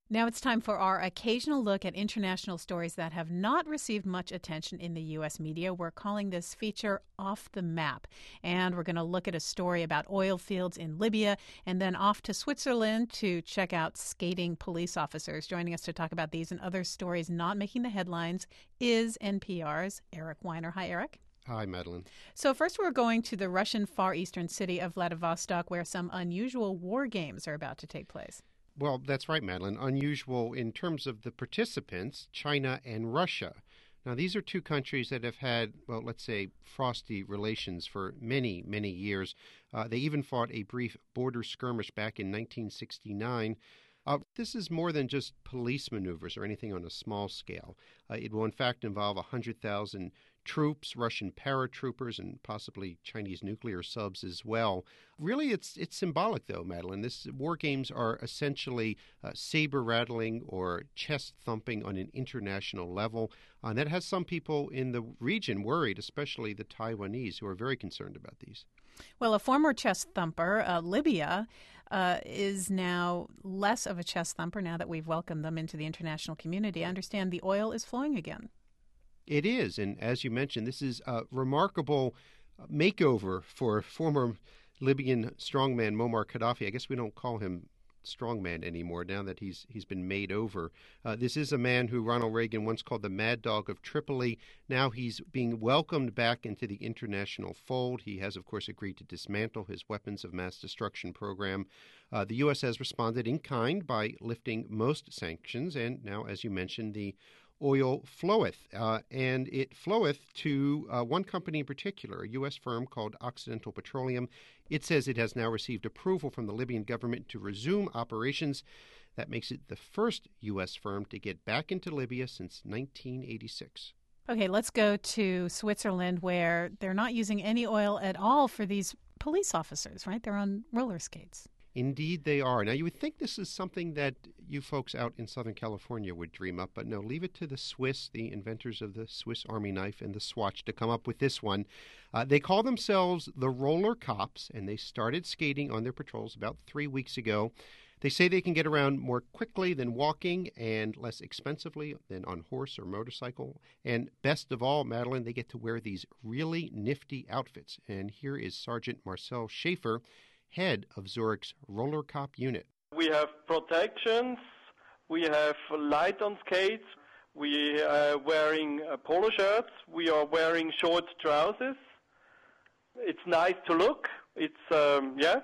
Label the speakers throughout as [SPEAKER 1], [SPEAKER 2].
[SPEAKER 1] Now it's time for our occasional look at international stories that have not received much attention in the U.S. media. We're calling this feature Off the Map. And we're going to look at a story about oil fields in Libya and then off to Switzerland to check out skating police officers. Joining us to talk about these and other stories not making the headlines is NPR's Eric Weiner. Hi, Eric.
[SPEAKER 2] Hi, Madeline.
[SPEAKER 1] So first we're going to the Russian far eastern city of Vladivostok, where some unusual war games are about to take place.
[SPEAKER 2] Well, that's right, Madeline. Unusual in terms of the participants, China and Russia. Now, these are two countries that have had, well, let's say, frosty relations for many, many years. They even fought a brief border skirmish back in 1969. This is more than just police maneuvers or anything on a small scale. It will, in fact, involve 100,000 troops, Russian paratroopers, and possibly Chinese nuclear subs as well. Really, it's symbolic, though, Madeline. This war games are essentially saber-rattling or chest-thumping on an international level. And that has some people in the region worried, especially the Taiwanese, who are very concerned about these.
[SPEAKER 1] Well, a former chest thumper, Libya, is now less of a chest thumper now that we've welcomed them into the international community. I understand the oil is flowing again.
[SPEAKER 2] It is, and as you mentioned, this is a remarkable makeover for former Libyan strongman Muammar Gaddafi. I guess we don't call him strongman anymore now that he's been made over. This is a man who Ronald Reagan once called the Mad Dog of Tripoli. Now he's being welcomed back into the international fold. He has, of course, agreed to dismantle his weapons of mass destruction program. The U.S. has responded in kind by lifting most sanctions, and now, as you mentioned, the oil floweth, and it floweth to one company in particular, a U.S. firm called Occidental Petroleum. It says it has now received approval from the Libyan government to resume operations. That makes it the first U.S. firm to get back into Libya since 1986.
[SPEAKER 1] Okay, let's go to Switzerland, where they're not using any oil at all for these police officers, right? They're on roller skates.
[SPEAKER 2] Indeed, they are. Now, you would think this is something that you folks out in Southern California would dream up, but no, leave it to the Swiss, the inventors of the Swiss Army knife and the Swatch, to come up with this one. They call themselves the Roller Cops, and they started skating on their patrols about 3 weeks ago. They say they can get around more quickly than walking and less expensively than on horse or motorcycle. And best of all, Madeline, they get to wear these really nifty outfits. And here is Sergeant Marcel Schaefer, head of Zurich's Roller Cop unit.
[SPEAKER 3] We have protections, we have light on skates, we are wearing polo shirts, we are wearing short trousers. It's nice to look. It's, yeah.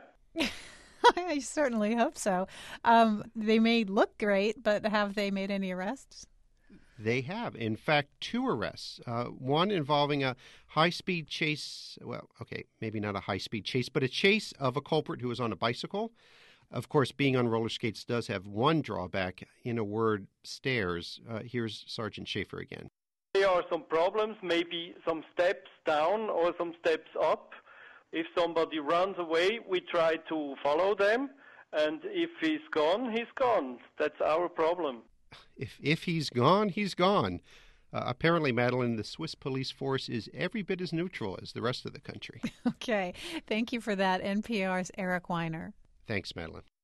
[SPEAKER 1] I certainly hope so. They may look great, but have they made any arrests?
[SPEAKER 2] They have. In fact, 2 arrests. One involving a high-speed chase. Well, okay, maybe not a high-speed chase, but a chase of a culprit who was on a bicycle. Of course, being on roller skates does have one drawback. In a word, stairs. Here's Sergeant Schaefer again.
[SPEAKER 3] There are some problems, maybe some steps down or some steps up. If somebody runs away, we try to follow them. And if he's gone, he's gone. That's our problem.
[SPEAKER 2] If he's gone, he's gone. Apparently, Madeline, the Swiss police force is every bit as neutral as the rest of the country.
[SPEAKER 1] Okay. Thank you for that, NPR's Eric Weiner.
[SPEAKER 2] Thanks, Madeline.